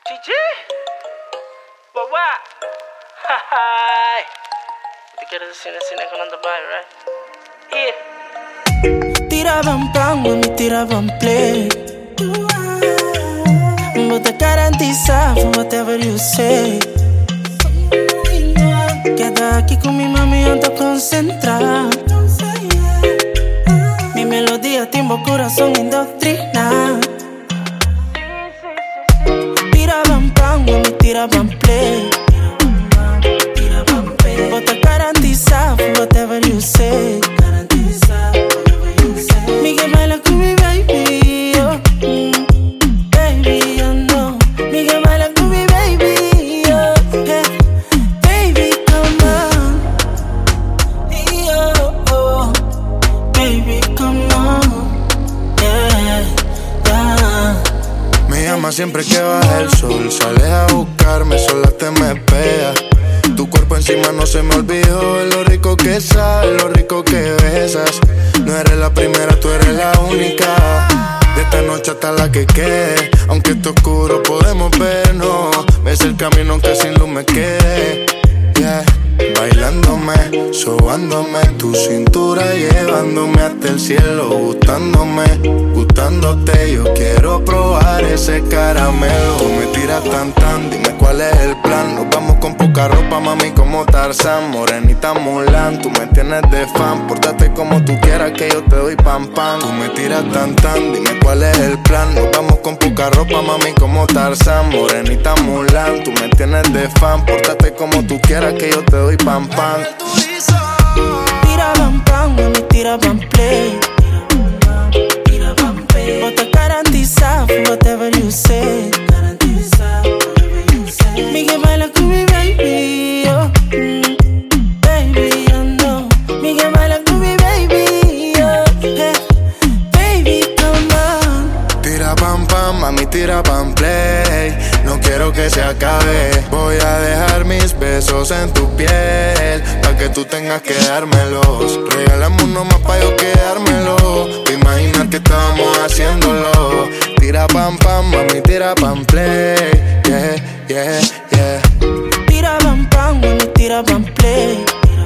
Chichi, guagua, hi. Te quieres decir cine con on the bike, right? Yeah. Tiraban pan, mami, tiraban play. But I garantiza for whatever you say. Queda aquí con mi mami, ando concentrada. Mi melodía timbo corazón indoctrina. Tiraban pan, mami, tiraban play. But I garantiza for whatever you say. Miguel baila con mi baby, oh. Baby, I know. Miguel baila con mi baby, oh. Hey, baby, come on. Oh, oh. Baby, come on. Yeah, yeah. Me llama siempre que baja el sol. Sales a buscarme, sola te me pega. Tu cuerpo encima no se me olvidó. Lo rico que sabes, lo rico que besas. No eres la primera, tú eres la única. De esta noche hasta la que quede. Aunque esté oscuro podemos vernos. Ves el camino aunque sin luz me quede. Yeah. Bailándome, sobándome, tu cintura llevándome hasta el cielo, gustándote, yo quiero probar ese caramelo. Tú me tiras tan, dime cuál es el plan. Nos vamos con poca ropa, mami, como Tarzán. Morenita Mulan, tú me tienes de fan. Pórtate como tú quieras que yo te doy pam. Tú me tiras tan, dime cuál es el plan. Nos vamos con poca ropa, mami, como Tarzán. Morenita Mulan, tú me tienes de fan. Pórtate como tú quieras que yo te doy pam. Tiraban pan, mami, tiraban play. But I garantiza for whatever you say. Miguel baila con mi baby, oh. Baby, I know. Miguel baila con mi baby, oh. Hey, baby, come on. Tira pam, mami, tira pam play. No quiero que se acabe. Voy a dejar mis besos en tu piel, pa' que tú tengas que dármelos. Regálame uno más pa' yo quedármelo. Pa' imaginar que estábamos haciéndolo. Tira pam, mami, tira pam play. Yeah, yeah, yeah. Tiraban pan, mami, tiraban play.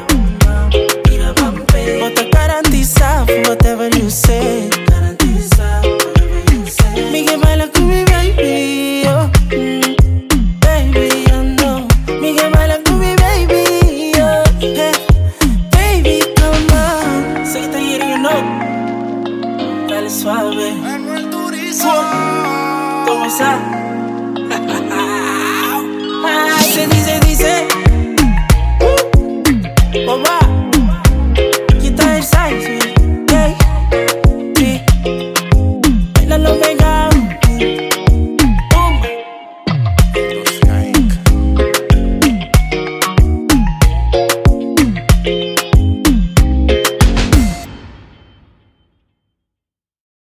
But I garantiza for whatever you say. Miguel baila con mi baby, oh. Baby, I know. Miguel baila con mi baby, oh. Hey, baby, come on. Say it here, you know. Dale suave. ¿Cómo está? Se dice. Papá.